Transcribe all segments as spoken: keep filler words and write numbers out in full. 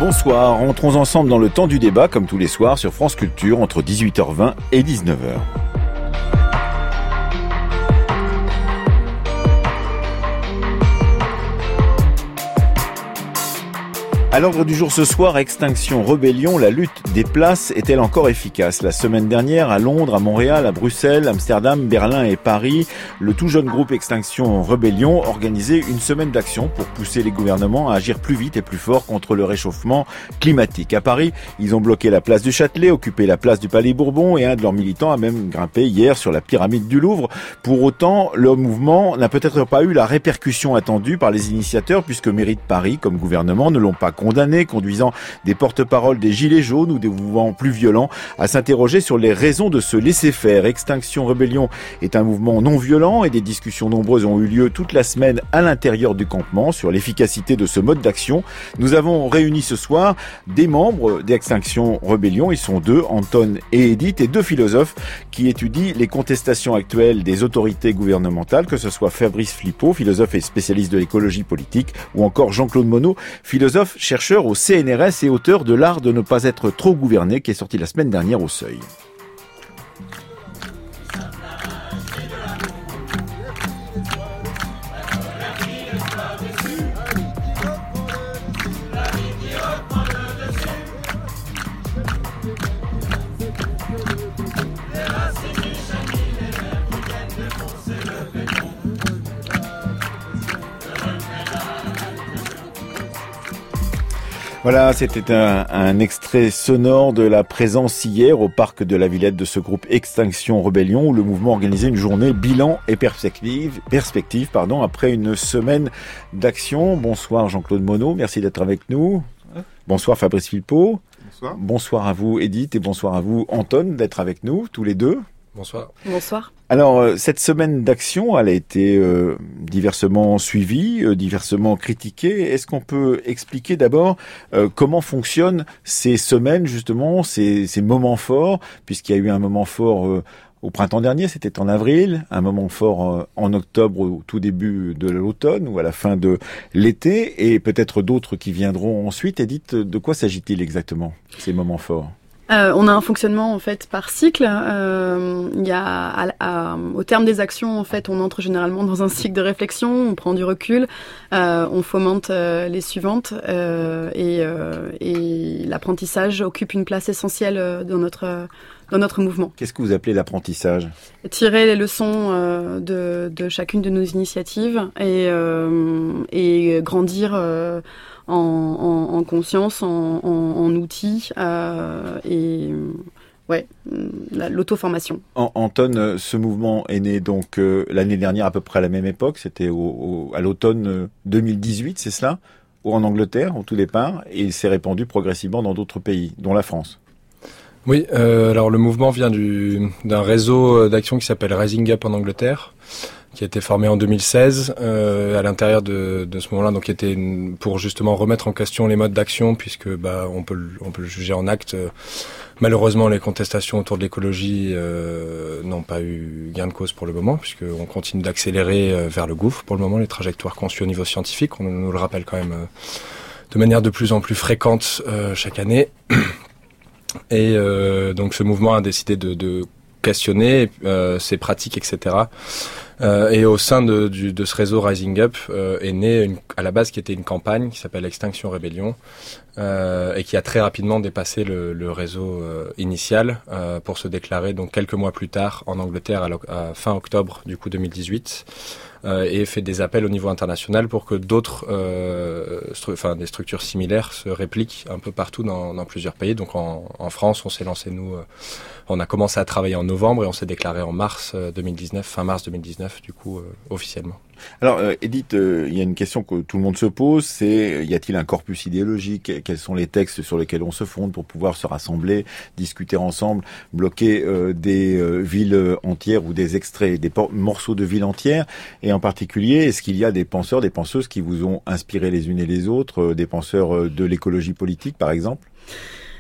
Bonsoir, entrons ensemble dans le temps du débat, comme tous les soirs, sur France Culture, entre dix-huit heures vingt et dix-neuf heures. À l'ordre du jour ce soir, Extinction Rebellion, la lutte des places est-elle encore efficace ? La semaine dernière, à Londres, à Montréal, à Bruxelles, Amsterdam, Berlin et Paris, le tout jeune groupe Extinction Rebellion organisait une semaine d'action pour pousser les gouvernements à agir plus vite et plus fort contre le réchauffement climatique. À Paris, ils ont bloqué la place du Châtelet, occupé la place du Palais Bourbon et un de leurs militants a même grimpé hier sur la pyramide du Louvre. Pour autant, le mouvement n'a peut-être pas eu la répercussion attendue par les initiateurs puisque Mairie de Paris, comme gouvernement, ne l'ont pas condamné, conduisant des porte-paroles des Gilets jaunes ou des mouvements plus violents à s'interroger sur les raisons de se laisser faire. Extinction Rebellion est un mouvement non violent et des discussions nombreuses ont eu lieu toute la semaine à l'intérieur du campement sur l'efficacité de ce mode d'action. Nous avons réuni ce soir des membres d'Extinction Rebellion. Ils sont deux, Anton et Edith, et deux philosophes qui étudient les contestations actuelles des autorités gouvernementales, que ce soit Fabrice Flippo, philosophe et spécialiste de l'écologie politique, ou encore Jean-Claude Monod, philosophe, chercheur au C N R S et auteur de L'art de ne pas être trop gouverné, qui est sorti la semaine dernière au Seuil. Voilà, c'était un, un extrait sonore de la présence hier au parc de la Villette de ce groupe Extinction Rebellion où le mouvement organisait une journée bilan et perspective, perspective pardon, après une semaine d'action. Bonsoir Jean-Claude Monod, merci d'être avec nous. Bonsoir Fabrice Philpot. Bonsoir. Bonsoir à vous Edith et bonsoir à vous Anton d'être avec nous, tous les deux. Bonsoir. Bonsoir. Alors, euh, cette semaine d'action, elle a été euh, diversement suivie, euh, diversement critiquée. Est-ce qu'on peut expliquer d'abord euh, comment fonctionnent ces semaines, justement, ces, ces moments forts, puisqu'il y a eu un moment fort euh, au printemps dernier, c'était en avril, un moment fort euh, en octobre, au tout début de l'automne ou à la fin de l'été, et peut-être d'autres qui viendront ensuite. Edith, de quoi s'agit-il exactement, ces moments forts ? Euh, on a un fonctionnement en fait par cycle. Euh, il y a à, à, au terme des actions en fait, on entre généralement dans un cycle de réflexion, on prend du recul, euh, on fomente euh, les suivantes euh, et, euh, et l'apprentissage occupe une place essentielle dans notre dans notre mouvement. Qu'est-ce que vous appelez l'apprentissage ? Tirer les leçons euh, de, de chacune de nos initiatives et, euh, et grandir. Euh, En, en, en conscience, en, en, en outils euh, et ouais, la, l'auto-formation. En, Anton, ce mouvement est né donc euh, l'année dernière à peu près à la même époque, c'était au, au, à l'automne deux mille dix-huit, c'est cela ? Ou en Angleterre, au tout départ, et il s'est répandu progressivement dans d'autres pays, dont la France. Oui, euh, alors le mouvement vient du, d'un réseau d'action qui s'appelle Rising Up en Angleterre, qui a été formé en deux mille seize euh, à l'intérieur de, de ce moment-là, donc qui était une, pour justement remettre en question les modes d'action, puisque bah on peut on peut le juger en acte. Euh, malheureusement, les contestations autour de l'écologie euh, n'ont pas eu gain de cause pour le moment, puisque on continue d'accélérer euh, vers le gouffre. Pour le moment, les trajectoires conçues au niveau scientifique, on nous le rappelle quand même euh, de manière de plus en plus fréquente euh, chaque année. Et euh, donc, ce mouvement a décidé de, de questionner euh, ses pratiques, et cetera. Euh, et au sein de, du, de ce réseau Rising Up euh, est née une, à la base qui était une campagne qui s'appelle Extinction Rebellion euh, et qui a très rapidement dépassé le, le réseau euh, initial euh, pour se déclarer donc quelques mois plus tard en Angleterre à, à fin octobre du coup deux mille dix-huit euh, et fait des appels au niveau international pour que d'autres, euh, stru- enfin des structures similaires se répliquent un peu partout dans, dans plusieurs pays. Donc en, en France, on s'est lancé nous. Euh, On a commencé à travailler en novembre et on s'est déclaré en mars deux mille dix-neuf, fin mars deux mille dix-neuf, du coup, euh, officiellement. Alors, euh, Edith, euh, il y a une question que tout le monde se pose, c'est y a-t-il un corpus idéologique ? Quels sont les textes sur lesquels on se fonde pour pouvoir se rassembler, discuter ensemble, bloquer euh, des euh, villes entières ou des extraits, des por- morceaux de villes entières ? Et en particulier, est-ce qu'il y a des penseurs, des penseuses qui vous ont inspiré les unes et les autres, euh, des penseurs euh, de l'écologie politique, par exemple ?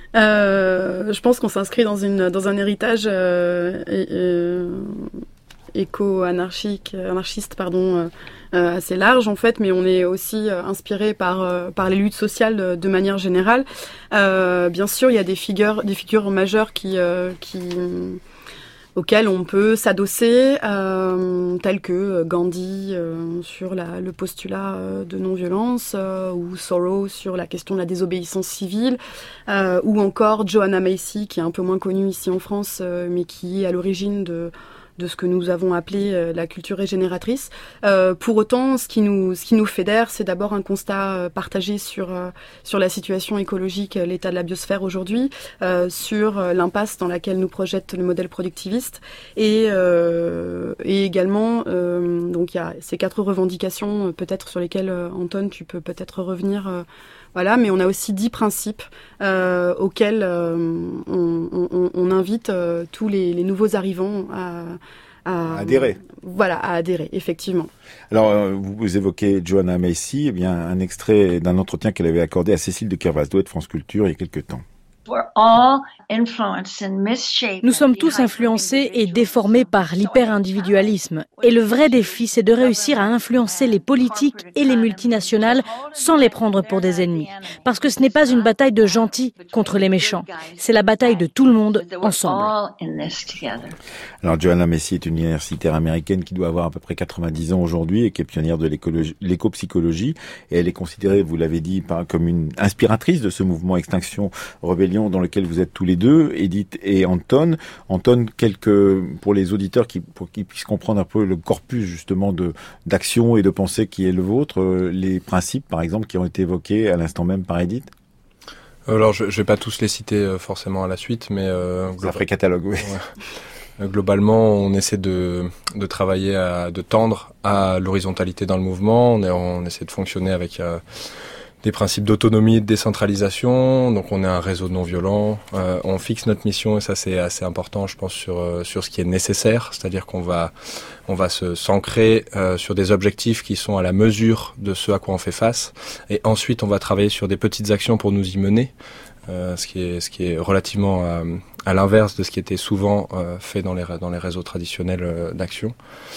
Euh, je pense qu'on s'inscrit dans une dans un héritage euh, euh, éco-anarchique, anarchiste, pardon, euh, euh, assez large en fait, mais on est aussi euh, inspiré par euh, par les luttes sociales de, de manière générale. Euh, bien sûr, il y a des figures, des figures majeures qui euh, qui auxquelles on peut s'adosser, euh, tels que Gandhi euh, sur la, le postulat euh, de non-violence, euh, ou Thoreau sur la question de la désobéissance civile, euh, ou encore Joanna Macy, qui est un peu moins connue ici en France, euh, mais qui est à l'origine de de ce que nous avons appelé euh, la culture régénératrice. Euh, pour autant, ce qui nous ce qui nous fédère, c'est d'abord un constat euh, partagé sur euh, sur la situation écologique, euh, l'état de la biosphère aujourd'hui, euh, sur euh, l'impasse dans laquelle nous projette le modèle productiviste, et euh, et également euh, donc il y a ces quatre revendications, euh, peut-être sur lesquelles euh, Anton, tu peux peut-être revenir. Euh, Voilà, mais on a aussi dix principes euh, auxquels euh, on, on, on invite euh, tous les, les nouveaux arrivants à, à adhérer. Voilà, à adhérer, effectivement. Alors, euh, vous évoquez Joanna Macy, eh bien, un extrait d'un entretien qu'elle avait accordé à Cécile de Kervasdo de France Culture il y a quelques temps. Nous sommes tous influencés et déformés par l'hyper-individualisme. Et le vrai défi, c'est de réussir à influencer les politiques et les multinationales sans les prendre pour des ennemis. Parce que ce n'est pas une bataille de gentils contre les méchants. C'est la bataille de tout le monde ensemble. Alors, Joanna Macy est une universitaire américaine qui doit avoir à peu près quatre-vingt-dix ans aujourd'hui et qui est pionnière de l'éco-psychologie. Et elle est considérée, vous l'avez dit, comme une inspiratrice de ce mouvement Extinction Rebellion dans lequel vous êtes tous les deux, Edith et Anton. Anton, quelques, pour les auditeurs qui, pour qu'ils puissent comprendre un peu le corpus justement de, d'action et de pensée qui est le vôtre, euh, les principes par exemple qui ont été évoqués à l'instant même par Edith. Alors je, je vais pas tous les citer euh, forcément à la suite, mais euh, ça ferait catalogue, oui. Ouais. Globalement, on essaie de, de travailler, à, de tendre à l'horizontalité dans le mouvement. On, est, on essaie de fonctionner avec euh, des principes d'autonomie et de décentralisation. Donc on est un réseau non violent. Euh, on fixe notre mission et ça c'est assez important, je pense, sur euh, sur ce qui est nécessaire. C'est-à-dire qu'on va on va se s'ancrer euh, sur des objectifs qui sont à la mesure de ce à quoi on fait face. Et ensuite on va travailler sur des petites actions pour nous y mener. Euh, ce qui est ce qui est relativement à, à l'inverse de ce qui était souvent euh, fait dans les dans les réseaux traditionnels euh, d'action.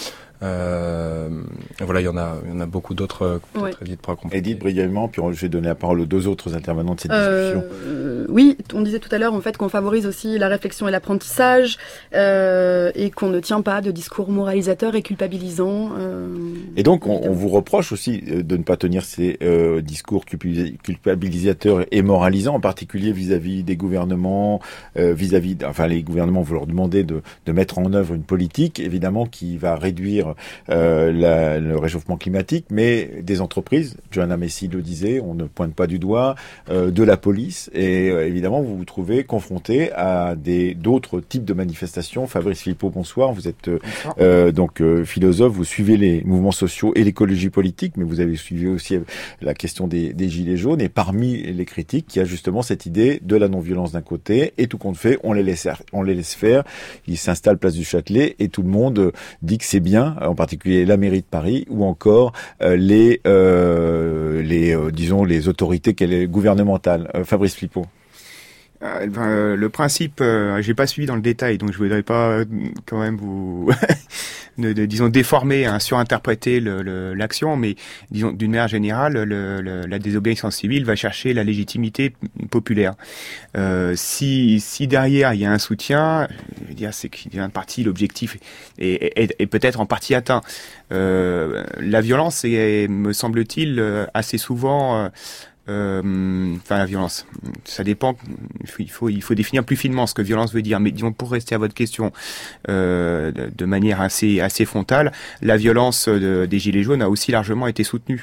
Euh, voilà, il y en a, il y en a beaucoup d'autres. Ouais. Edith pourra compléter. Edith, brièvement, puis je vais donner la parole aux deux autres intervenants de cette euh, discussion. Euh, oui, on disait tout à l'heure en fait qu'on favorise aussi la réflexion et l'apprentissage, euh, et qu'on ne tient pas de discours moralisateurs et culpabilisants. Euh, et donc, on, on vous reproche aussi de ne pas tenir ces euh, discours culpabilisateurs et moralisants, en particulier vis-à-vis des gouvernements, euh, vis-à-vis, enfin, les gouvernements, vous leur demandez de, de mettre en œuvre une politique, évidemment, qui va réduire Euh, la, le réchauffement climatique, mais des entreprises, Joanna Macy le disait, on ne pointe pas du doigt, euh, de la police, et euh, évidemment vous vous trouvez confronté à des d'autres types de manifestations. Fabrice Philippot, bonsoir, vous êtes euh, donc euh, philosophe, vous suivez les mouvements sociaux et l'écologie politique, mais vous avez suivi aussi la question des, des gilets jaunes, et parmi les critiques, il y a justement cette idée de la non-violence d'un côté, et tout compte fait, on les laisse, on les laisse faire, ils s'installent place du Châtelet, et tout le monde dit que c'est bien, en particulier la mairie de Paris, ou encore euh, les, euh, les euh, disons, les autorités gouvernementales. Euh, Fabrice Philippot. Euh, ben, euh, le principe, euh, j'ai pas suivi dans le détail, donc je voudrais pas euh, quand même vous, de, de, disons, déformer, hein, surinterpréter le, le, l'action, mais disons d'une manière générale, le, le, la désobéissance civile va chercher la légitimité populaire. Euh, si, si derrière il y a un soutien, je veux dire, c'est qu'il y a une partie, l'objectif est, est, est peut-être en partie atteint. Euh, la violence est, me semble-t-il, assez souvent euh, Euh, enfin, la violence, ça dépend. Il faut, il faut définir plus finement ce que violence veut dire. Mais disons, pour rester à votre question, euh, de, de manière assez, assez frontale, la violence de, des gilets jaunes a aussi largement été soutenue.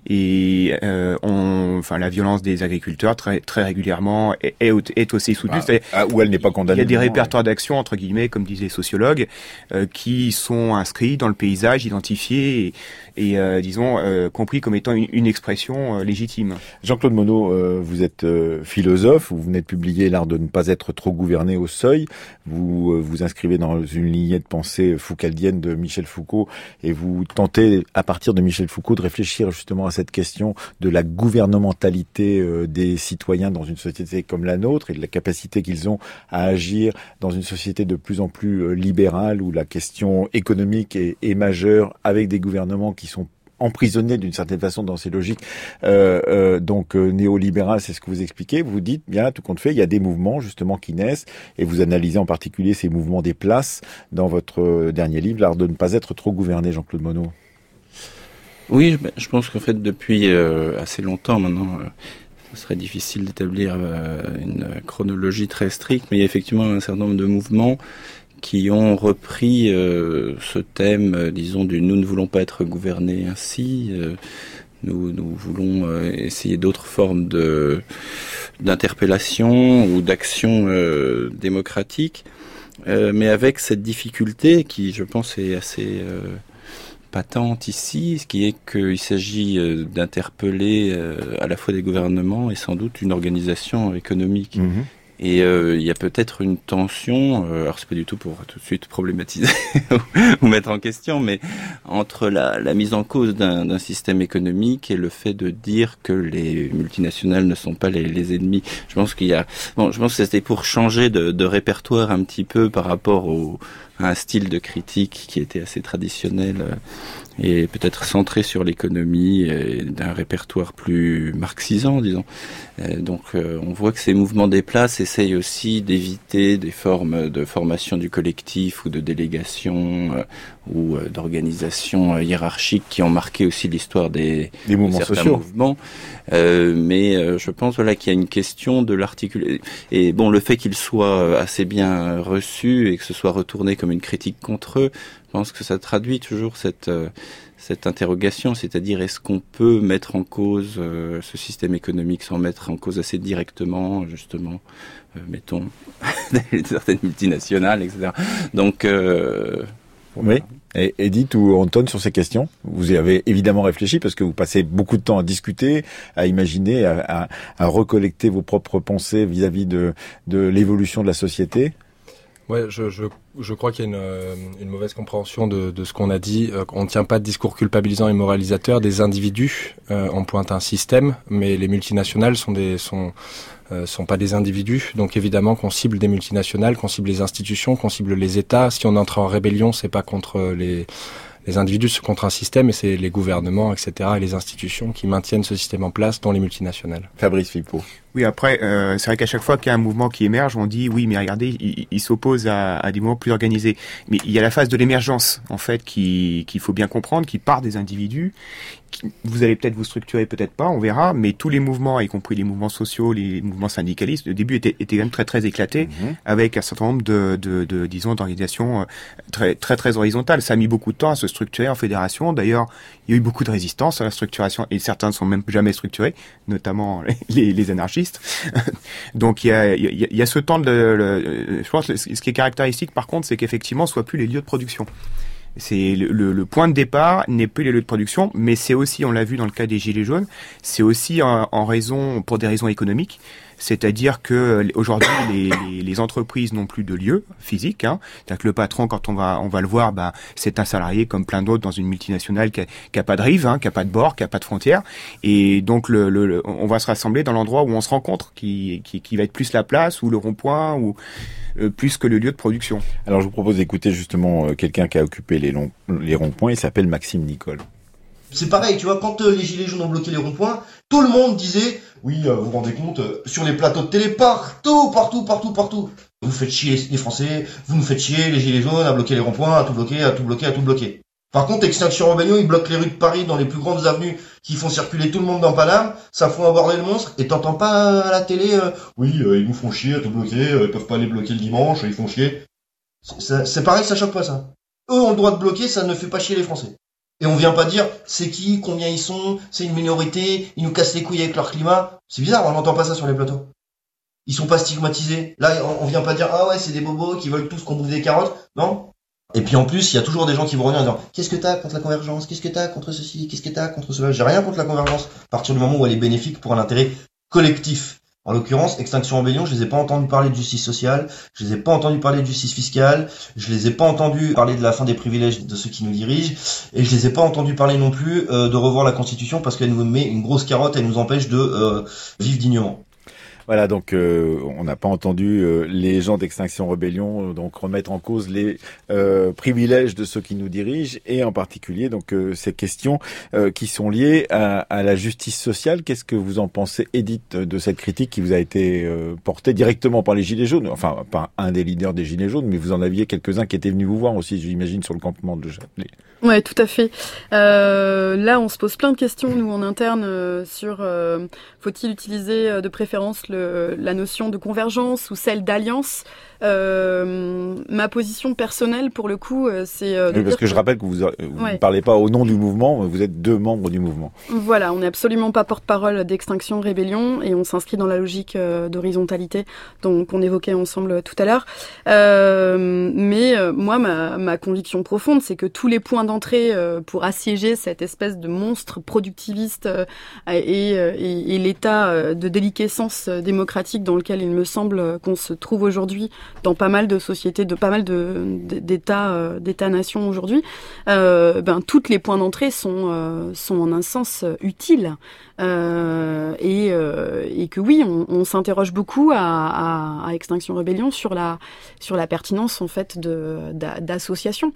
Et euh, on, enfin, la violence des agriculteurs très, très régulièrement est, est, est aussi soutenue. Ah, ah, où elle n'est pas condamnée. Il y a des répertoires d'action entre guillemets, comme disaient les sociologues, euh, qui sont inscrits dans le paysage, identifiés et, et euh, disons euh, compris comme étant une, une expression euh, légitime. Jean-Claude Monod, euh, vous êtes euh, philosophe, vous venez de publier L'art de ne pas être trop gouverné au seuil. Vous euh, vous inscrivez dans une lignée de pensée foucaldienne de Michel Foucault et vous tentez, à partir de Michel Foucault, de réfléchir justement à cette question de la gouvernementalité euh, des citoyens dans une société comme la nôtre et de la capacité qu'ils ont à agir dans une société de plus en plus euh, libérale où la question économique est, est majeure avec des gouvernements qui sont emprisonnés d'une certaine façon dans ces logiques euh, euh, donc euh, néolibérales, c'est ce que vous expliquez. Vous dites bien, tout compte fait, il y a des mouvements justement qui naissent et vous analysez en particulier ces mouvements des places dans votre euh, dernier livre, L'art de ne pas être trop gouverné, Jean-Claude Monod. Oui, je pense qu'en fait depuis euh, assez longtemps maintenant, euh, ce serait difficile d'établir euh, une chronologie très stricte, mais il y a effectivement un certain nombre de mouvements qui ont repris euh, ce thème, euh, disons, du « nous ne voulons pas être gouvernés ainsi euh, », nous, nous voulons euh, essayer d'autres formes de d'interpellation ou d'action euh, démocratique, euh, mais avec cette difficulté qui, je pense, est assez euh, patente ici, ce qui est qu'il s'agit euh, d'interpeller euh, à la fois des gouvernements et sans doute une organisation économique. Mmh. Et euh, il y a peut-être une tension, euh, alors c'est pas du tout pour tout de suite problématiser ou mettre en question, mais entre la, la mise en cause d'un, d'un système économique et le fait de dire que les multinationales ne sont pas les, les ennemis. Je pense qu'il y a, bon, je pense que c'était pour changer de, de répertoire un petit peu par rapport au, à un style de critique qui était assez traditionnel euh, et peut-être centré sur l'économie et d'un répertoire plus marxisant, disons. Euh, donc euh, on voit que ces mouvements des places essayent aussi d'éviter des formes de formation du collectif ou de délégation euh, ou euh, d'organisation euh, hiérarchique qui ont marqué aussi l'histoire des, des mouvements de certains sociaux. mouvements. Euh, mais euh, je pense voilà qu'il y a une question de l'articulation. Et bon, le fait qu'ils soient assez bien reçus et que ce soit retourné comme une critique contre eux, je pense que ça traduit toujours cette euh, cette interrogation, c'est-à-dire est-ce qu'on peut mettre en cause euh, ce système économique sans mettre en cause assez directement, justement, euh, mettons, certaines multinationales, et cetera. Donc, euh, oui. Et Edith ou Anton, sur ces questions, vous y avez évidemment réfléchi parce que vous passez beaucoup de temps à discuter, à imaginer, à, à, à recollecter vos propres pensées vis-à-vis de, de l'évolution de la société. Ouais, je, je, je crois qu'il y a une, une mauvaise compréhension de, de ce qu'on a dit. On ne tient pas de discours culpabilisant et moralisateur des individus. Euh, on pointe un système, mais les multinationales sont des sont euh, sont pas des individus. Donc évidemment qu'on cible des multinationales, qu'on cible les institutions, qu'on cible les États. Si on entre en rébellion, c'est pas contre les les individus, c'est contre un système, et c'est les gouvernements, et cetera, et les institutions qui maintiennent ce système en place, dont les multinationales. Fabrice Philippot. Oui, après, euh, c'est vrai qu'à chaque fois qu'il y a un mouvement qui émerge, on dit oui, mais regardez, il, il s'oppose à, à des mouvements plus organisés. Mais il y a la phase de l'émergence, en fait, qui qu'il faut bien comprendre, qui part des individus. Qui, vous allez peut-être vous structurer, peut-être pas, on verra. Mais tous les mouvements, y compris les mouvements sociaux, les mouvements syndicalistes, au début étaient, étaient quand même très très éclatés, mmh. avec un certain nombre de, de, de disons, d'organisations très très très horizontales. Ça a mis beaucoup de temps à se structurer en fédération. D'ailleurs, il y a eu beaucoup de résistance à la structuration, et certains ne sont même jamais structurés, notamment les, les anarchistes. Donc il y a, il y, a, il y a ce temps de, le, je pense que ce qui est caractéristique par contre, c'est qu'effectivement ce soit plus les lieux de production. C'est le, le, le point de départ n'est plus les lieux de production, mais c'est aussi, on l'a vu dans le cas des Gilets jaunes, c'est aussi en, en raison, pour des raisons économiques. C'est-à-dire que aujourd'hui les, les, les entreprises n'ont plus de lieu physique. Hein. C'est-à-dire que le patron, quand on va on va le voir, bah c'est un salarié comme plein d'autres dans une multinationale qui a, qui a pas de rive, hein, qui a pas de bord, qui a pas de frontières. Et donc le, le, le on va se rassembler dans l'endroit où on se rencontre, qui qui, qui va être plus la place ou le rond-point ou euh, plus que le lieu de production. Alors je vous propose d'écouter justement euh, quelqu'un qui a occupé les longs les ronds-points. Il s'appelle Maxime Nicole. C'est pareil, tu vois, quand euh, les Gilets jaunes ont bloqué les ronds-points, tout le monde disait « Oui, euh, vous vous rendez compte, euh, sur les plateaux de télé, partout, partout, partout, partout. Vous faites chier les Français, vous nous faites chier, les Gilets jaunes, à bloquer les ronds-points, à tout bloquer, à tout bloquer, à tout bloquer. » Par contre, Extinction Rebellion, ils bloquent les rues de Paris dans les plus grandes avenues qui font circuler tout le monde dans Paname, ça fout un bordel monstre, et t'entends pas à la télé euh, « Oui, euh, ils nous font chier à tout bloquer, euh, ils peuvent pas les bloquer le dimanche, ils font chier. » C'est, c'est pareil, ça choque pas ça. Eux ont le droit de bloquer, ça ne fait pas chier les Français. Et on vient pas dire c'est qui, combien ils sont, c'est une minorité, ils nous cassent les couilles avec leur climat. C'est bizarre, on n'entend pas ça sur les plateaux. Ils sont pas stigmatisés. Là, on, on vient pas dire ah ouais, c'est des bobos qui veulent tous qu'on bouffe des carottes. Non. Et puis en plus, il y a toujours des gens qui vont revenir en disant « Qu'est-ce que t'as contre la convergence ? Qu'est-ce que t'as contre ceci ? Qu'est-ce que t'as contre cela ?» J'ai rien contre la convergence, à partir du moment où elle est bénéfique pour un intérêt collectif. En l'occurrence, Extinction Rebellion, je les ai pas entendus parler de justice sociale, je les ai pas entendus parler de justice fiscale, je les ai pas entendus parler de la fin des privilèges de ceux qui nous dirigent, et je les ai pas entendus parler non plus euh, de revoir la Constitution parce qu'elle nous met une grosse carotte, elle nous empêche de euh, vivre dignement. Voilà, donc euh, on n'a pas entendu euh, les gens d'Extinction Rebellion euh, donc remettre en cause les euh, privilèges de ceux qui nous dirigent et en particulier donc euh, ces questions euh, qui sont liées à, à la justice sociale. Qu'est-ce que vous en pensez, Edith, de cette critique qui vous a été euh, portée directement par les Gilets jaunes? Enfin, pas un des leaders des Gilets jaunes, mais vous en aviez quelques-uns qui étaient venus vous voir aussi, j'imagine, sur le campement de Châtelet. Ouais, tout à fait. Euh, là, on se pose plein de questions, nous, en interne, euh, sur euh, faut-il utiliser euh, de préférence le, la notion de convergence ou celle d'alliance. Euh, ma position personnelle, pour le coup, euh, c'est... Euh, de oui, parce dire que je rappelle que vous ne ouais. parlez pas au nom du mouvement, vous êtes deux membres du mouvement. Voilà, on n'est absolument pas porte-parole d'Extinction Rebellion et on s'inscrit dans la logique euh, d'horizontalité donc qu'on évoquait ensemble tout à l'heure. Euh, mais euh, moi, ma, ma conviction profonde, c'est que tous les points d'entrée euh, pour assiéger cette espèce de monstre productiviste euh, et, et, et l'état de déliquescence démocratique dans lequel il me semble qu'on se trouve aujourd'hui dans pas mal de sociétés, de pas mal de, d'États, euh, d'États-nations aujourd'hui, euh, ben toutes les points d'entrée sont euh, sont en un sens euh, utiles euh, et euh, et que oui, on, on s'interroge beaucoup à, à, à Extinction Rebellion sur la sur la pertinence en fait de d'associations.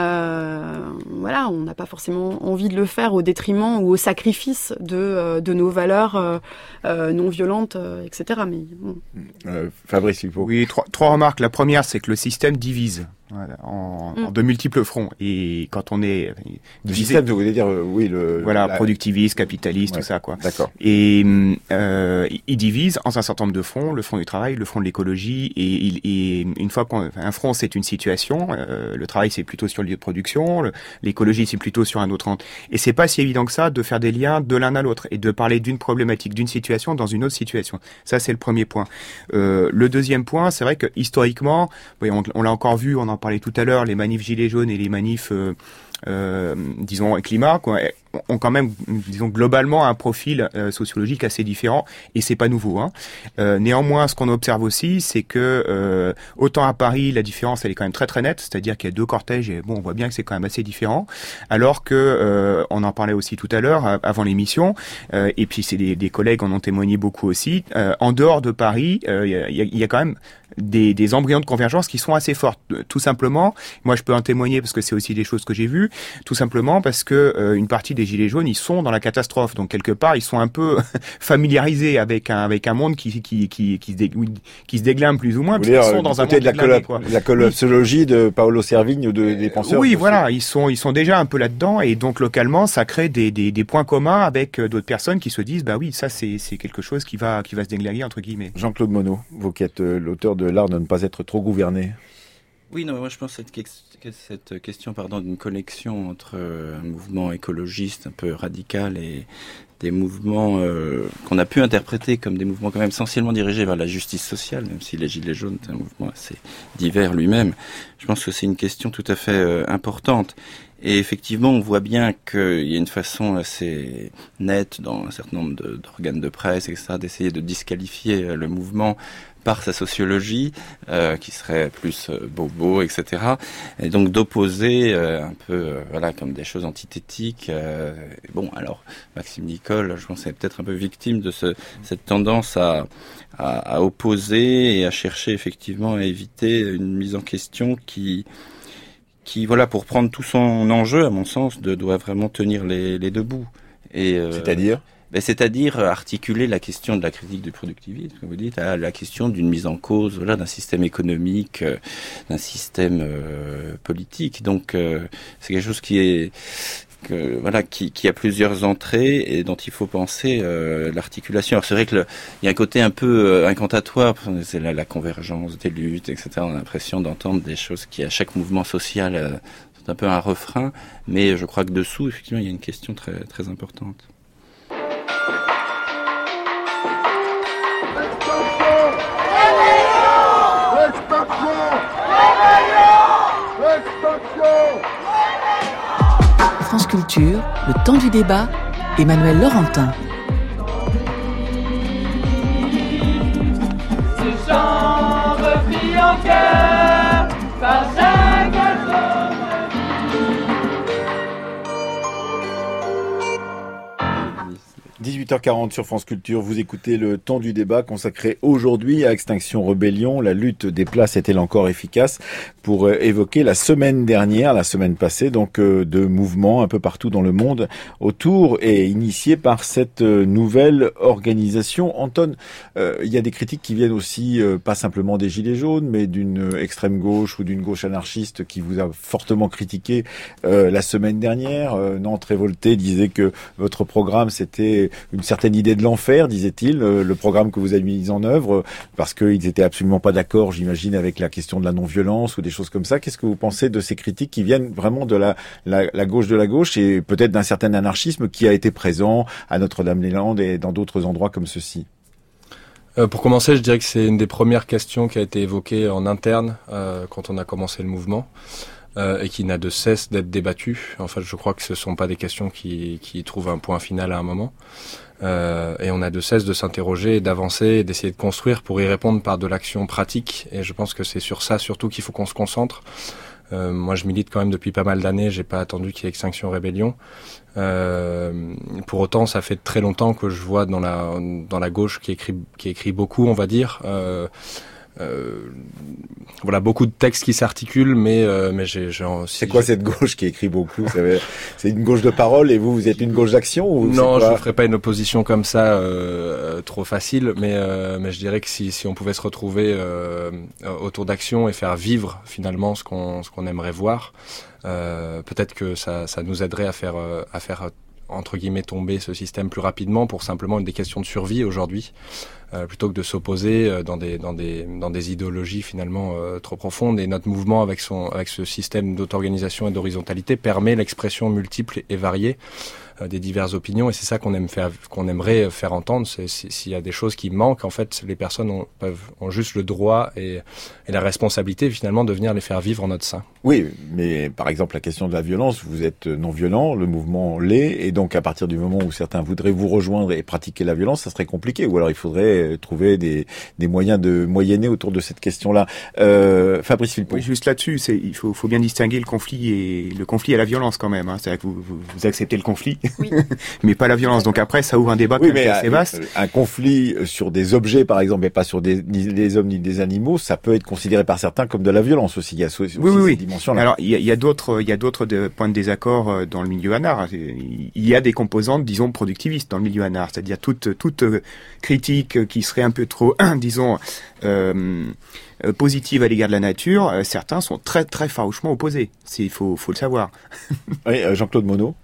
Euh, voilà, on n'a pas forcément envie de le faire au détriment ou au sacrifice de de nos valeurs euh, euh, non violentes, euh, et cetera. Mais bon. euh, Fabrice, il faut. Oui, trois, trois remarques. La première, c'est que le système divise voilà, en, mm. en de multiples fronts. Et quand on est du système, vous voulez dire euh, oui le voilà la... productiviste, capitaliste, ouais, tout ça quoi. D'accord. Et euh, il divise en un certain nombre de fronts, le front du travail, le front de l'écologie. Et, il, et une fois qu'un front c'est une situation, euh, le travail c'est plutôt sur le lieu de production, le, l'écologie c'est plutôt sur un autre front. Et c'est pas si évident que ça de faire des liens de l'un à l'autre et de parler d'une problématique, d'une situation dans une autre situation. Ça c'est le premier point. Euh, le deuxième point, c'est vrai que historiquement, on, on l'a encore vu, on en parlait tout à l'heure, les manifs gilets jaunes et les manifs, euh, euh, disons, climat, quoi, ont quand même, disons, globalement un profil euh, sociologique assez différent, et c'est pas nouveau. Hein. Euh, néanmoins, ce qu'on observe aussi, c'est que euh, autant à Paris, la différence elle est quand même très très nette, c'est-à-dire qu'il y a deux cortèges, et bon, on voit bien que c'est quand même assez différent. Alors que euh, on en parlait aussi tout à l'heure avant l'émission, euh, et puis c'est des, des collègues en ont témoigné beaucoup aussi. Euh, en dehors de Paris, il euh, y, a, y a quand même Des, des embryons de convergence qui sont assez fortes. Tout simplement, moi je peux en témoigner parce que c'est aussi des choses que j'ai vues, tout simplement parce que euh, une partie des gilets jaunes, ils sont dans la catastrophe. Donc quelque part, ils sont un peu familiarisés avec un avec un monde qui qui qui qui se, dé, qui se déglingue plus ou moins. Vous voulez dire, sont dans un monde de la, collab, la collapsologie de Paolo Servigne ou de, des penseurs. Oui, voilà, ils sont ils sont déjà un peu là-dedans et donc localement, ça crée des des, des points communs avec d'autres personnes qui se disent bah oui, ça c'est c'est quelque chose qui va qui va se déglinguer entre guillemets. Jean-Claude Monod, vous qui êtes euh, l'auteur de l'art de ne pas être trop gouverné. Oui, non, moi je pense que cette, cette question pardon, d'une connexion entre un mouvement écologiste un peu radical et des mouvements euh, qu'on a pu interpréter comme des mouvements quand même essentiellement dirigés vers la justice sociale, même si les Gilets jaunes est un mouvement assez divers lui-même. Je pense que c'est une question tout à fait euh, importante. Et effectivement, on voit bien qu'il y a une façon assez nette dans un certain nombre de, d'organes de presse, et cetera, d'essayer de disqualifier le mouvement par sa sociologie, euh, qui serait plus euh, bobo, et cetera. Et donc d'opposer euh, un peu, euh, voilà, comme des choses antithétiques. Euh, bon, alors Maxime Nicole, je pense, est peut-être un peu victime de ce, cette tendance à, à, à opposer et à chercher effectivement à éviter une mise en question qui, qui, voilà, pour prendre tout son enjeu, à mon sens, de, doit vraiment tenir les, les deux bouts. Et euh, c'est-à-dire? Ben, c'est-à-dire articuler la question de la critique du productivisme, comme vous dites, à la question d'une mise en cause, voilà, d'un système économique, euh, d'un système euh, politique. Donc, euh, c'est quelque chose qui est, que, voilà, qui, qui a plusieurs entrées et dont il faut penser euh, l'articulation. Alors, c'est vrai que le, il y a un côté un peu euh, incantatoire, c'est la, la convergence des luttes, et cetera. On a l'impression d'entendre des choses qui, à chaque mouvement social, euh, sont un peu un refrain, mais je crois que dessous, effectivement, il y a une question très, très importante. Extinction! Extinction! Culture, le temps du débat, Emmanuel Laurentin. dix-huit heures quarante sur France Culture, vous écoutez le temps du débat consacré aujourd'hui à Extinction Rebellion. La lutte des places est-elle encore efficace, pour évoquer la semaine dernière, la semaine passée, donc de mouvements un peu partout dans le monde autour et initiés par cette nouvelle organisation. Anton, euh, il y a des critiques qui viennent aussi, euh, pas simplement des Gilets jaunes, mais d'une extrême gauche ou d'une gauche anarchiste qui vous a fortement critiqué euh, la semaine dernière. Euh, Nantes Révolté disait que votre programme c'était une certaine idée de l'enfer, disait-il, le programme que vous avez mis en œuvre, parce qu'ils étaient absolument pas d'accord, j'imagine, avec la question de la non-violence ou des choses comme ça. Qu'est-ce que vous pensez de ces critiques qui viennent vraiment de la, la, la gauche de la gauche et peut-être d'un certain anarchisme qui a été présent à Notre-Dame-des-Landes et dans d'autres endroits comme ceci? Euh, pour commencer, je dirais que c'est une des premières questions qui a été évoquée en interne euh, quand on a commencé le mouvement. Euh, et qui n'a de cesse d'être débattu. En fait, je crois que ce sont pas des questions qui, qui trouvent un point final à un moment. Euh, et on a de cesse de s'interroger, d'avancer, d'essayer de construire pour y répondre par de l'action pratique. Et je pense que c'est sur ça surtout qu'il faut qu'on se concentre. Euh, moi, je milite quand même depuis pas mal d'années. J'ai pas attendu qu'il y ait Extinction Rebellion. Euh, pour autant, ça fait très longtemps que je vois dans la dans la gauche qui écrit qui écrit beaucoup, on va dire. Euh, Euh, voilà, beaucoup de textes qui s'articulent, mais euh, mais j'ai. j'ai si c'est quoi j'ai... cette gauche qui écrit beaucoup? C'est une gauche de parole et vous, vous êtes une gauche d'action ou Non, je ne ferai pas une opposition comme ça euh, trop facile, mais euh, mais je dirais que si si on pouvait se retrouver euh, autour d'action et faire vivre finalement ce qu'on ce qu'on aimerait voir, euh, peut-être que ça ça nous aiderait à faire à faire entre guillemets tomber ce système plus rapidement pour simplement des questions de survie aujourd'hui. Euh, plutôt que de s'opposer euh, dans des dans des dans des idéologies finalement euh, trop profondes. Et notre mouvement avec son avec ce système d'auto-organisation et d'horizontalité permet l'expression multiple et variée euh, des diverses opinions. Et c'est ça qu'on aime faire qu'on aimerait faire entendre. C'est s'il y a des choses qui manquent, en fait, les personnes ont peuvent ont juste le droit et et la responsabilité finalement de venir les faire vivre en notre sein. Oui, mais par exemple la question de la violence, vous êtes non violent, le mouvement l'est, et donc à partir du moment où certains voudraient vous rejoindre et pratiquer la violence, ça serait compliqué. Ou alors il faudrait trouver des, des moyens de moyenner autour de cette question-là. Euh, Fabrice Philpot. Oui, juste là-dessus, c'est, il faut, faut bien distinguer le conflit et le conflit et la violence quand même. Hein. C'est-à-dire que vous, vous, vous acceptez le conflit, oui. mais pas la violence. Donc après, ça ouvre un débat oui, mais assez vaste. Un conflit sur des objets, par exemple, mais pas sur des, ni des hommes ni des animaux, ça peut être considéré par certains comme de la violence aussi. Il y a aussi oui, oui, cette oui. dimension-là. Alors, il y a, il y a d'autres, il y a d'autres de, points de désaccord dans le milieu anar. Il y a des composantes, disons, productivistes dans le milieu anar. C'est-à-dire toute, toute critique qui serait un peu trop, disons, euh, positive à l'égard de la nature, euh, certains sont très très farouchement opposés. Il faut, faut le savoir. Oui, euh, Jean-Claude Monod.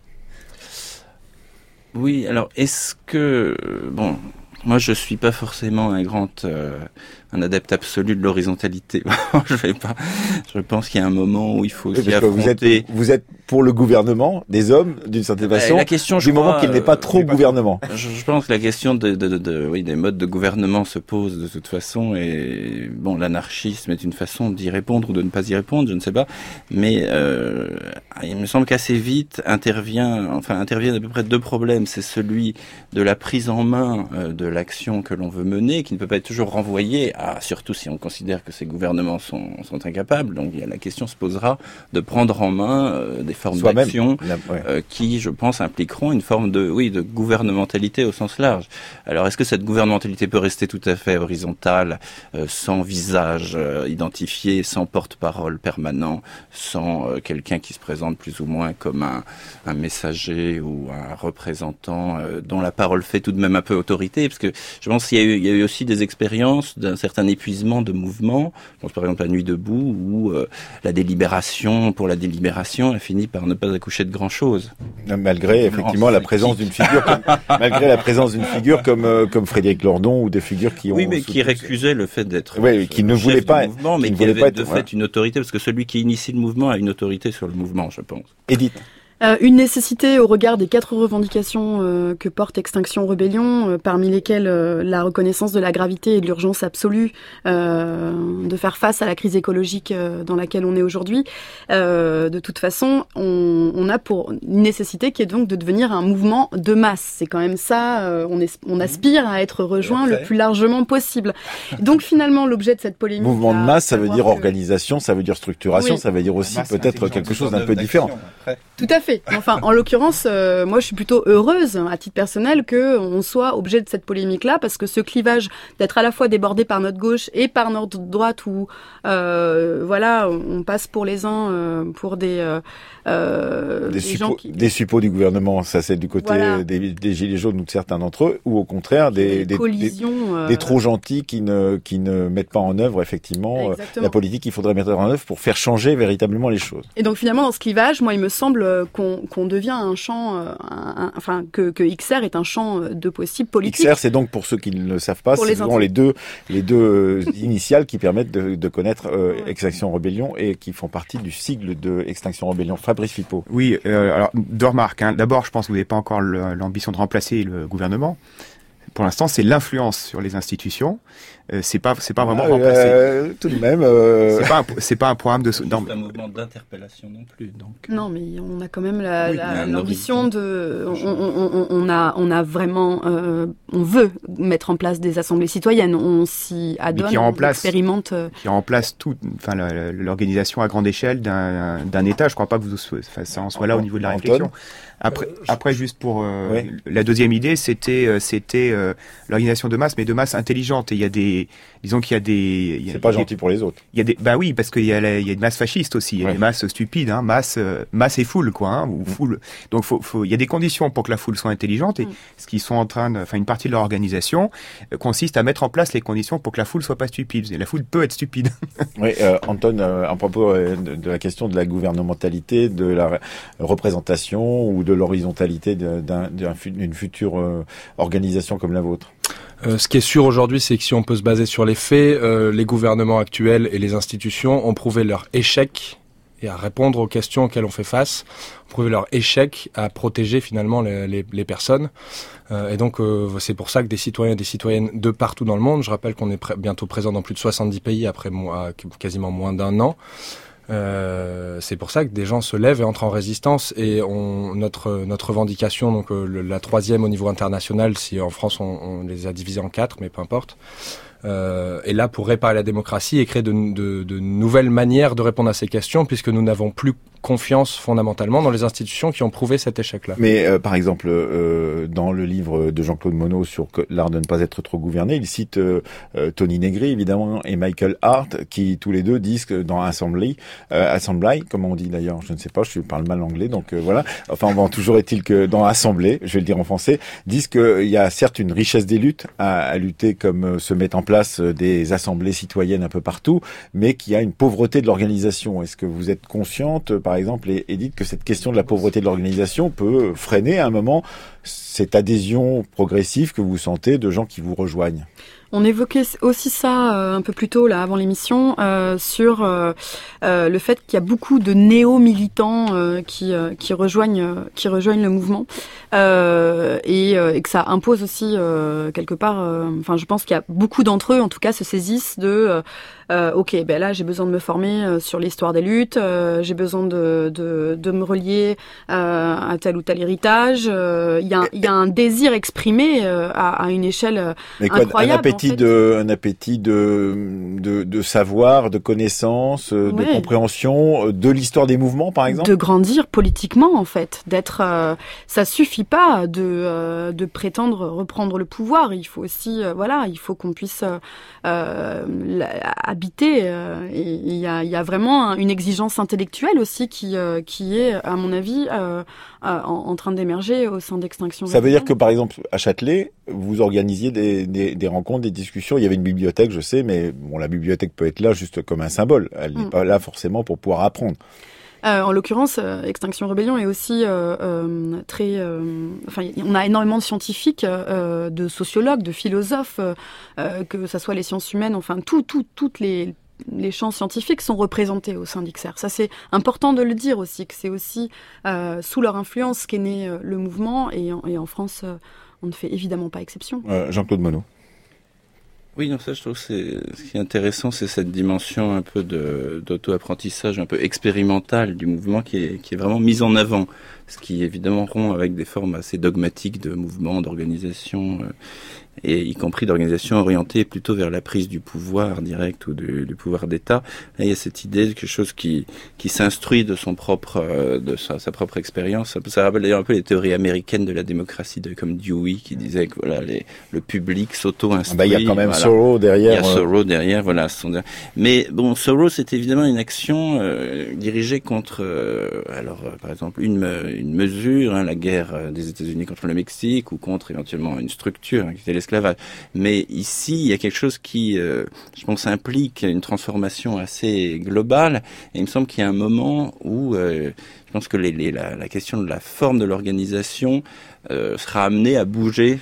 Oui, alors est-ce que bon, moi je suis pas forcément un grand euh, un adepte absolu de l'horizontalité. je vais pas. Je pense qu'il y a un moment où il faut oui, s'y affronter. Vous êtes, vous êtes pour le gouvernement des hommes d'une certaine façon. La question, du je moment crois, qu'il n'est pas trop euh, gouvernement. Je, je pense que la question de, de, de, de, oui, des modes de gouvernement se pose de toute façon, et bon, l'anarchisme est une façon d'y répondre ou de ne pas y répondre, je ne sais pas. Mais euh, il me semble qu'assez vite intervient, enfin interviennent à peu près deux problèmes. C'est celui de la prise en main euh, de l'action que l'on veut mener, qui ne peut pas être toujours renvoyée à, surtout si on considère que ces gouvernements sont, sont incapables. Donc la question se posera de prendre en main euh, des formes d'action ouais. euh, qui, je pense, impliqueront une forme de, oui, de gouvernementalité au sens large. Alors, est-ce que cette gouvernementalité peut rester tout à fait horizontale, euh, sans visage euh, identifié, sans porte-parole permanent, sans euh, quelqu'un qui se présente plus ou moins comme un, un messager ou un représentant euh, dont la parole fait tout de même un peu autorité? Parce que je pense qu'il y a eu, il y a eu aussi des expériences d'un certain épuisement de mouvements. Je pense par exemple à la Nuit debout, où euh, la délibération pour la délibération a fini par ne pas accoucher de grand-chose. Malgré effectivement la présence d'une figure, comme, malgré la présence d'une figure comme euh, comme Frédéric Lordon ou des figures qui ont oui, mais qui récusaient le fait d'être oui, qui ne voulait pas mouvement, mais qui, qui avait de fait une autorité, parce que celui qui initie le mouvement a une autorité sur le mouvement, je pense. Edith. Euh, une nécessité au regard des quatre revendications euh, que porte Extinction Rebellion, euh, parmi lesquelles euh, la reconnaissance de la gravité et de l'urgence absolue euh, de faire face à la crise écologique euh, dans laquelle on est aujourd'hui. Euh, de toute façon, on, on a pour une nécessité qui est donc de devenir un mouvement de masse. C'est quand même ça, euh, on, es, on aspire à être rejoint le plus largement possible. Donc finalement, l'objet de cette polémique... Mouvement de masse, ça veut dire que... organisation, ça veut dire structuration, oui. Ça veut dire aussi masse, peut-être quelque chose d'un peu différent. Après. Tout à fait. Enfin, en l'occurrence, euh, moi, je suis plutôt heureuse, à titre personnel, que on soit objet de cette polémique-là, parce que ce clivage d'être à la fois débordé par notre gauche et par notre droite, où euh, voilà, on passe pour les uns euh, pour des euh, euh, des, des, suppo- qui... des suppôts du gouvernement, ça c'est du côté voilà. des, des gilets jaunes ou de certains d'entre eux, ou au contraire des des, collisions, des, euh... des trop gentils qui ne qui ne mettent pas en œuvre effectivement Exactement. la politique qu'il faudrait mettre en œuvre pour faire changer véritablement les choses. Et donc finalement, dans ce clivage, moi, il me semble qu'on, qu'on devient un champ, euh, un, un, enfin que, que X R est un champ de possibles politiques. X R, c'est donc pour ceux qui ne le savent pas, pour c'est souvent les, les deux les deux initiales qui permettent de, de connaître euh, ouais. Extinction Rebellion et qui font partie du sigle de Extinction Rebellion. Fabrice Philpot. Oui, euh, alors deux remarques. Hein. D'abord, je pense que vous n'avez pas encore le, l'ambition de remplacer le gouvernement. Pour l'instant, c'est l'influence sur les institutions. Euh, c'est pas, c'est pas vraiment euh, remplacé. Euh, tout de même, euh... c'est pas, un, c'est pas un programme de. C'est pas un mouvement d'interpellation non plus. Donc. Non, mais on a quand même la, oui, la, l'ambition de. On, on, on, on a, on a vraiment, euh, on veut mettre en place des assemblées citoyennes. On s'y adonne, on expérimente. Qui remplace tout, enfin la, l'organisation à grande échelle d'un, d'un État. Je crois pas que vous, enfin, ça en soit là au niveau de la réflexion. Après, euh, après, juste pour euh, ouais. la deuxième idée, c'était, c'était euh, l'organisation de masse, mais de masse intelligente. Et il y a des, disons qu'il y a des. Il y a, c'est pas il y a, gentil pour les autres. Il y a des, bah oui, parce qu'il y a, la, il y a une masse fasciste aussi. Il y a ouais. des masses stupides, hein, masse, euh, masse et foule, quoi, hein, ou foule. Donc, faut, faut, il y a des conditions pour que la foule soit intelligente. Et mm. ce qu'ils sont en train de, enfin, une partie de leur organisation euh, consiste à mettre en place les conditions pour que la foule soit pas stupide. Et la foule peut être stupide. Oui, euh, Anton, euh, à propos euh, de, de la question de la gouvernementalité, de la représentation ou de l'horizontalité d'un, d'un, d'une future euh, organisation comme la vôtre. Euh, ce qui est sûr aujourd'hui, c'est que si on peut se baser sur les faits, euh, les gouvernements actuels et les institutions ont prouvé leur échec et à répondre aux questions auxquelles on fait face, ont prouvé leur échec à protéger finalement les, les, les personnes. Euh, et donc euh, c'est pour ça que des citoyens et des citoyennes de partout dans le monde, je rappelle qu'on est pr- bientôt présent dans plus de soixante-dix pays après moi, quasiment moins d'un an, Euh, c'est pour ça que des gens se lèvent et entrent en résistance et on, notre notre revendication, donc euh, le, la troisième au niveau international, si en France on, on les a divisés en quatre, mais peu importe, euh, est là pour réparer la démocratie et créer de, de, de nouvelles manières de répondre à ces questions, puisque nous n'avons plus confiance fondamentalement dans les institutions qui ont prouvé cet échec-là. Mais euh, par exemple, euh, dans le livre de Jean-Claude Monod sur l'art de ne pas être trop gouverné, il cite euh, euh, Tony Negri évidemment et Michael Hart, qui tous les deux disent que dans Assembly, euh, Assembly, comment on dit d'ailleurs, je ne sais pas, je parle mal anglais, donc euh, voilà. Enfin bon, toujours est-il que dans Assemblée, je vais le dire en français, disent qu'il y a certes une richesse des luttes à, à lutter, comme euh, se mettent en place des assemblées citoyennes un peu partout, mais qu'il y a une pauvreté de l'organisation. Est-ce que vous êtes consciente, par exemple, et, et dites que cette question de la pauvreté de l'organisation peut freiner à un moment cette adhésion progressive que vous sentez de gens qui vous rejoignent? On évoquait aussi ça euh, un peu plus tôt, là, avant l'émission, euh, sur euh, euh, le fait qu'il y a beaucoup de néo-militants euh, qui, euh, qui rejoignent, euh, qui rejoignent le mouvement, euh, et, euh, et que ça impose aussi euh, quelque part. Enfin, euh, je pense qu'il y a beaucoup d'entre eux, en tout cas, se saisissent de. Euh, Euh, ok, ben là j'ai besoin de me former euh, sur l'histoire des luttes, euh, j'ai besoin de, de, de me relier euh, à tel ou tel héritage. Il euh, y, y a un désir exprimé euh, à, à une échelle euh, Mais quoi, incroyable. Un appétit, en fait. de, un appétit de, de, de savoir, de connaissance, ouais. de compréhension de l'histoire des mouvements, par exemple. De grandir politiquement, en fait, d'être. Euh, ça suffit pas de, euh, de prétendre reprendre le pouvoir. Il faut aussi, euh, voilà, il faut qu'on puisse euh, euh, habiter. Euh, et il y a, il y a vraiment une exigence intellectuelle aussi qui, euh, qui est, à mon avis, euh, euh, en, en train d'émerger au sein d'Extinction Rebellion. Ça veut dire que, par exemple, à Châtelet, vous organisiez des, des, des rencontres, des discussions. Il y avait une bibliothèque, je sais, mais bon, la bibliothèque peut être là juste comme un symbole. Elle n'est mmh. pas là forcément pour pouvoir apprendre. Euh, en l'occurrence, euh, Extinction Rebellion est aussi euh, euh, très. Euh, enfin, on a énormément de scientifiques, euh, de sociologues, de philosophes, euh, que ça soit les sciences humaines, enfin tout, tout, toutes les les champs scientifiques sont représentés au sein d'X R. Ça, c'est important de le dire aussi, que c'est aussi euh, sous leur influence qu'est né euh, le mouvement, et en, et en France, euh, on ne fait évidemment pas exception. Euh, Jean-Claude Monod. Oui, non, ça, je trouve que c'est, ce qui est intéressant, c'est cette dimension un peu de, d'auto-apprentissage, un peu expérimental du mouvement qui est, qui est vraiment mise en avant. Ce qui, évidemment, rompt avec des formes assez dogmatiques de mouvement, d'organisation, euh, et y compris d'organisation orientée plutôt vers la prise du pouvoir direct ou du, du pouvoir d'État. Là, il y a cette idée de quelque chose qui, qui s'instruit de son propre, euh, de sa, sa propre expérience. Ça, ça rappelle d'ailleurs un peu les théories américaines de la démocratie, de, comme Dewey, qui disait que voilà, les, le public s'auto-instruit. Bah, il y a quand même voilà. Thoreau derrière. Il y a Thoreau derrière, voilà. Son... Mais bon, Thoreau, c'est évidemment une action euh, dirigée contre, euh, alors, euh, par exemple, une, une mesure, hein, la guerre des États-Unis contre le Mexique, ou contre éventuellement une structure, hein, qui était l'esclavage. Mais ici, il y a quelque chose qui, euh, je pense, implique une transformation assez globale. Et il me semble qu'il y a un moment où, euh, je pense que les, les, la, la question de la forme de l'organisation euh, sera amenée à bouger,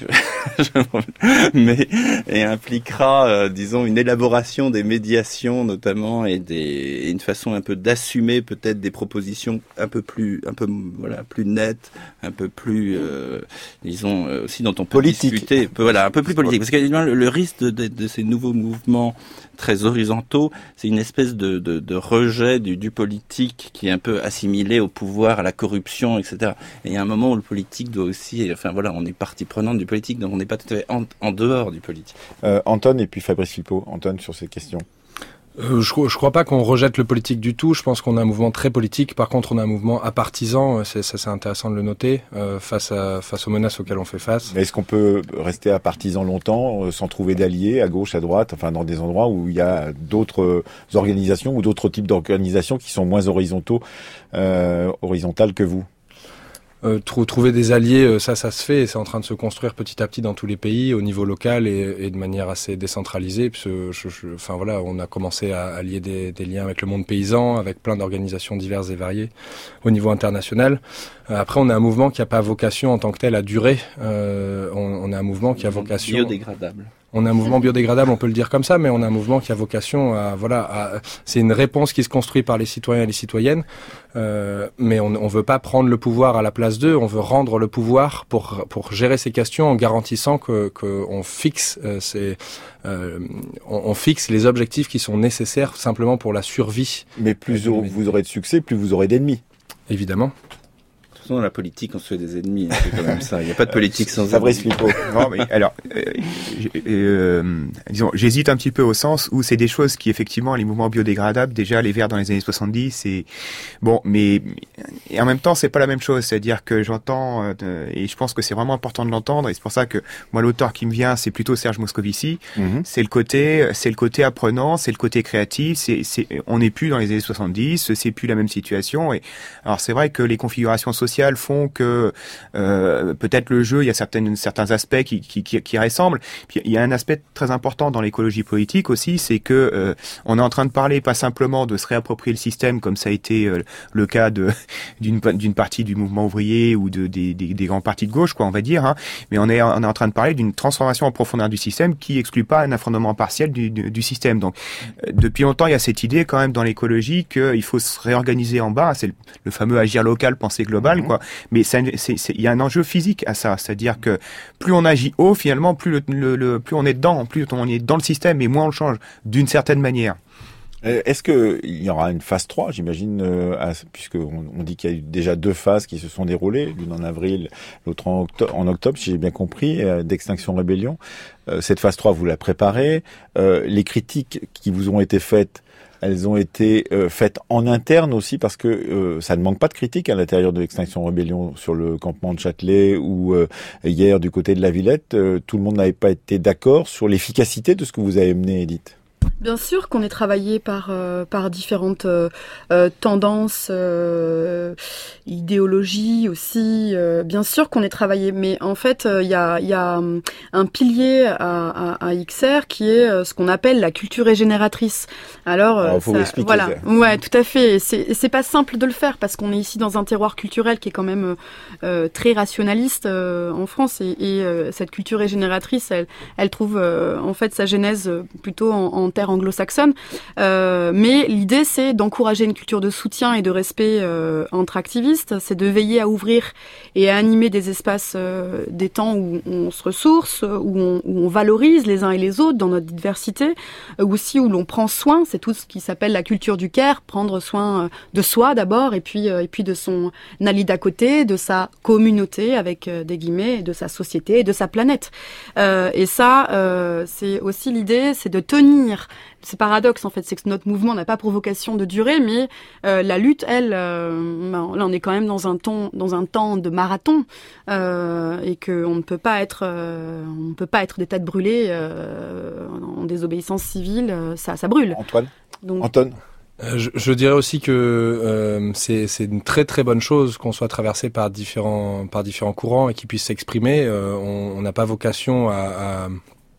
mais et impliquera, euh, disons, une élaboration des médiations notamment, et, des, et une façon un peu d'assumer peut-être des propositions un peu plus, un peu voilà, plus nettes, un peu plus, euh, disons, euh, aussi dont on peut politique. discuter, peu, voilà, un peu plus politique, parce que le, le risque de, de, de ces nouveaux mouvements très horizontaux, c'est une espèce de, de, de rejet du, du politique qui est un peu assimilé au pouvoir, à la corruption, et cetera. Et il y a un moment où le politique doit aussi, enfin voilà, on est partie prenante du politique, donc on n'est pas tout à fait en, en dehors du politique. Euh, Anton et puis Fabrice Filippo. Anton, sur ces questions. Euh, je, je crois pas qu'on rejette le politique du tout. Je pense qu'on a un mouvement très politique. Par contre, on a un mouvement apartisan. C'est, ça, c'est intéressant de le noter euh, face à face aux menaces auxquelles on fait face. Mais est-ce qu'on peut rester apartisan longtemps euh, sans trouver d'alliés à gauche, à droite, enfin dans des endroits où il y a d'autres organisations ou d'autres types d'organisations qui sont moins horizontaux, euh, horizontales que vous? Euh, trou- trouver des alliés, euh, ça, ça se fait, et c'est en train de se construire petit à petit dans tous les pays, au niveau local et, et de manière assez décentralisée. Puis, je, je, je, enfin voilà, on a commencé à, à lier des, des liens avec le monde paysan, avec plein d'organisations diverses et variées au niveau international. Euh, après, on a un mouvement qui n'a pas vocation en tant que tel à durer. Euh, on, on a un mouvement qui a vocation biodégradable. On a un mouvement biodégradable, on peut le dire comme ça, mais on a un mouvement qui a vocation à, voilà, à, c'est une réponse qui se construit par les citoyens et les citoyennes, euh, mais on ne veut pas prendre le pouvoir à la place d'eux, on veut rendre le pouvoir pour pour gérer ces questions en garantissant que que on fixe euh, ces, euh, on, on fixe les objectifs qui sont nécessaires simplement pour la survie. Mais plus au, vous aurez de succès, plus vous aurez d'ennemis. Évidemment. Dans la politique, on se fait des ennemis, hein, c'est quand même ça. Il n'y a pas de politique sans Fabrice Filippo. Non, mais alors, euh, euh, disons, j'hésite un petit peu au sens où c'est des choses qui, effectivement, les mouvements biodégradables, déjà, les Verts dans les années soixante-dix, et bon, mais et en même temps, c'est pas la même chose. C'est-à-dire que j'entends, euh, et je pense que c'est vraiment important de l'entendre, et c'est pour ça que moi, l'auteur qui me vient, c'est plutôt Serge Moscovici. Mm-hmm. C'est le côté, c'est le côté apprenant, c'est le côté créatif. C'est, c'est, on n'est plus dans les années soixante-dix, c'est plus la même situation. Et alors, c'est vrai que les configurations sociales font que euh, peut-être le jeu, il y a certaines, certains aspects qui, qui, qui, qui ressemblent. Puis il y a un aspect très important dans l'écologie politique aussi, c'est que euh, on est en train de parler pas simplement de se réapproprier le système comme ça a été euh, le cas de d'une, d'une partie du mouvement ouvrier ou de des, des, des grands partis de gauche, quoi, on va dire. Hein, mais on est on est en train de parler d'une transformation en profondeur du système qui exclut pas un affondement partiel du, du, du système. Donc euh, depuis longtemps, il y a cette idée quand même dans l'écologie qu'il faut se réorganiser en bas. C'est le, le fameux agir local, penser global. Quoi. Mais il y a un enjeu physique à ça, c'est-à-dire que plus on agit haut, finalement, plus, le, le, le, plus on est dedans, plus on est dans le système, et moins on le change, d'une certaine manière. Est-ce que il y aura une phase trois, j'imagine, euh, puisqu'on on dit qu'il y a eu déjà deux phases qui se sont déroulées, l'une en avril, l'autre en octobre, en octobre si j'ai bien compris, euh, d'Extinction Rébellion. Euh, cette phase trois, vous la préparez. Euh, les critiques qui vous ont été faites, elles ont été euh, faites en interne aussi, parce que euh, ça ne manque pas de critiques à l'intérieur de l'Extinction Rébellion sur le campement de Châtelet ou euh, hier du côté de la Villette. Euh, tout le monde n'avait pas été d'accord sur l'efficacité de ce que vous avez mené, Edith. Bien sûr qu'on est travaillé par euh, par différentes euh, euh, tendances, euh, idéologies aussi. Euh, bien sûr qu'on est travaillé, mais en fait il euh, y a il y a un pilier à, à, à X R qui est euh, ce qu'on appelle la culture régénératrice. Alors, Alors faut ça, expliquer. Voilà, Ça. ouais, tout à fait. C'est c'est pas simple de le faire parce qu'on est ici dans un terroir culturel qui est quand même euh, très rationaliste euh, en France, et, et euh, cette culture régénératrice, elle elle trouve euh, en fait sa genèse plutôt en, en terre anglo-saxonne. Euh, mais l'idée, c'est d'encourager une culture de soutien et de respect euh, entre activistes. C'est de veiller à ouvrir et à animer des espaces, euh, des temps où on se ressource, où on, où on valorise les uns et les autres dans notre diversité, euh, aussi où l'on prend soin. C'est tout ce qui s'appelle la culture du care, prendre soin de soi d'abord, et puis euh, et puis de son ali d'à côté, de sa communauté avec euh, des guillemets, de sa société et de sa planète. Euh, et ça, euh, c'est aussi l'idée, c'est de tenir. C'est paradoxe en fait, c'est que notre mouvement n'a pas pour vocation de durer, mais euh, la lutte, elle, euh, ben, là on est quand même dans un temps, dans un temps de marathon, euh, et que on ne peut pas être, euh, on ne peut pas être des têtes brûlées euh, en désobéissance civile, euh, ça, ça brûle. Antoine. Donc, Antoine. Euh, je, je dirais aussi que euh, c'est, c'est une très très bonne chose qu'on soit traversé par différents par différents courants et qu'ils puissent s'exprimer. Euh, on n'a pas vocation à, à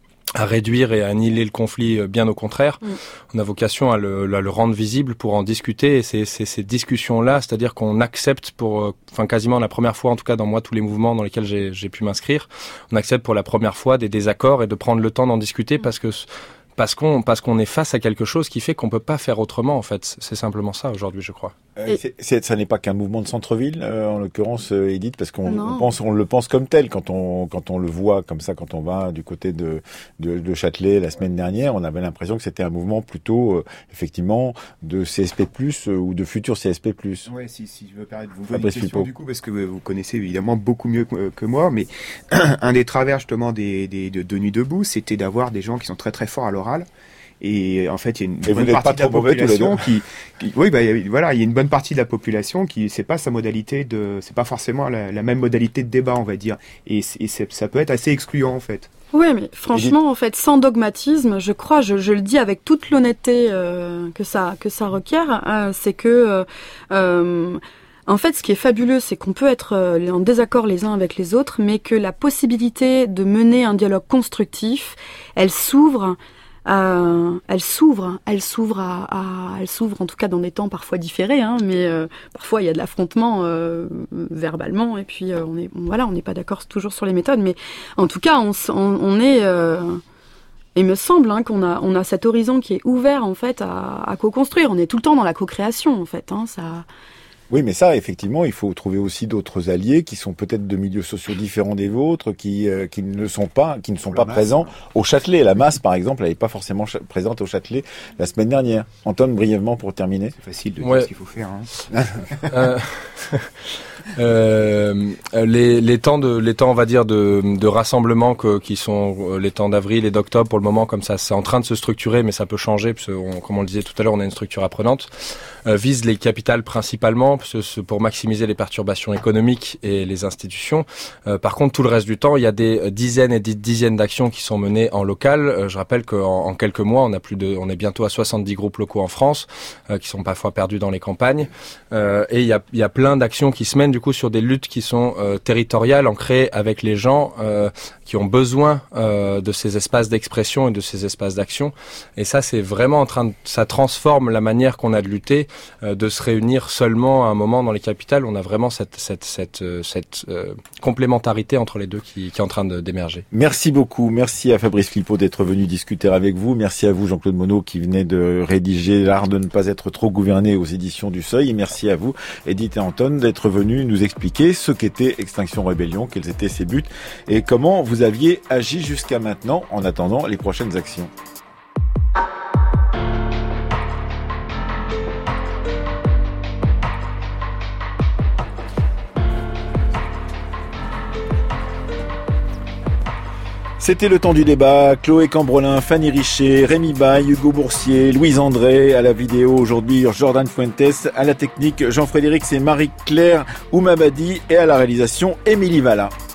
à réduire et à annihiler le conflit, bien au contraire. Mmh. On a vocation à le, à le rendre visible pour en discuter, et c'est, c'est ces discussions-là, c'est-à-dire qu'on accepte pour, enfin quasiment la première fois, en tout cas dans moi, tous les mouvements dans lesquels j'ai, j'ai pu m'inscrire, on accepte pour la première fois des désaccords et de prendre le temps d'en discuter mmh. parce que parce qu'on parce qu'on est face à quelque chose qui fait qu'on peut pas faire autrement, en fait. C'est simplement ça aujourd'hui, je crois. Euh, c'est, c'est, ça n'est pas qu'un mouvement de centre-ville, euh, en l'occurrence, euh, Edith, parce qu'on on pense, on le pense comme tel quand on quand on le voit comme ça, quand on va du côté de de, de Châtelet la semaine dernière, on avait l'impression que c'était un mouvement plutôt euh, effectivement de C S P plus, euh, ou de futur C S P plus. Ouais, si si je veux permettre de vous poser une question du coup, parce que vous connaissez évidemment beaucoup mieux que, que moi, mais un des travers justement des des de, de Nuit debout, c'était d'avoir des gens qui sont très très forts à l'oral. Et en fait, il y a une et bonne partie de la population qui, qui, oui, bah, voilà, il y a une bonne partie de la population qui, c'est pas sa modalité de, c'est pas forcément la, la même modalité de débat, on va dire. Et, et c'est, ça peut être assez excluant, en fait. Oui, mais franchement, en fait, sans dogmatisme, je crois, je, je le dis avec toute l'honnêteté euh, que ça, que ça requiert, euh, c'est que, euh, euh, en fait, ce qui est fabuleux, c'est qu'on peut être euh, en désaccord les uns avec les autres, mais que la possibilité de mener un dialogue constructif, elle s'ouvre. Euh, elle s'ouvre, elle s'ouvre à, à, elle s'ouvre en tout cas dans des temps parfois différés, hein, mais euh, parfois il y a de l'affrontement euh, verbalement, et puis euh, on est, on, voilà, on n'est pas d'accord toujours sur les méthodes, mais en tout cas on, on, on est, euh, il me semble hein, qu'on a, on a cet horizon qui est ouvert en fait à, à co-construire. On est tout le temps dans la co-création en fait, hein, ça. Oui, mais ça, effectivement, il faut trouver aussi d'autres alliés qui sont peut-être de milieux sociaux différents des vôtres, qui euh, qui ne sont pas qui ne sont pas masse, présents hein. au Châtelet. La masse, par exemple, elle n'est pas forcément ch- présente au Châtelet la semaine dernière. Antoine, brièvement pour terminer. C'est facile de ouais. dire ce qu'il faut faire. Hein. euh... Euh, les, les temps de, les temps, on va dire, de, de rassemblement que, qui sont les temps d'avril et d'octobre pour le moment, comme ça, c'est en train de se structurer, mais ça peut changer, parce qu'on, comme on le disait tout à l'heure, on a une structure apprenante, euh, vise les capitales principalement, parce que pour maximiser les perturbations économiques et les institutions. Euh, par contre, tout le reste du temps, il y a des dizaines et des dizaines d'actions qui sont menées en local. Euh, je rappelle qu'en en quelques mois, on a plus de, on est bientôt à soixante-dix groupes locaux en France, euh, qui sont parfois perdus dans les campagnes, euh, et il y a, il y a plein d'actions qui se mènent du coup sur des luttes qui sont euh, territoriales, ancrées avec les gens euh, qui ont besoin euh, de ces espaces d'expression et de ces espaces d'action. Et ça, c'est vraiment en train de, ça transforme la manière qu'on a de lutter, euh, de se réunir seulement à un moment dans les capitales. On a vraiment cette cette cette euh, cette euh, complémentarité entre les deux qui, qui est en train de, d'émerger. Merci beaucoup, merci à Fabrice Flippo d'être venu discuter avec vous. Merci à vous Jean-Claude Monod qui venait de rédiger L'art de ne pas être trop gouverné aux éditions du Seuil. Et merci à vous Edith et Anton d'être venus nous expliquer ce qu'était Extinction Rebellion, quels étaient ses buts et comment vous aviez agi jusqu'à maintenant en attendant les prochaines actions. C'était le temps du débat. Chloé Cambrolin, Fanny Richer, Rémi Baille, Hugo Boursier, Louise André, à la vidéo aujourd'hui Jordan Fuentes, à la technique Jean-Frédéric et Marie-Claire Oumabadi et à la réalisation Émilie Valla.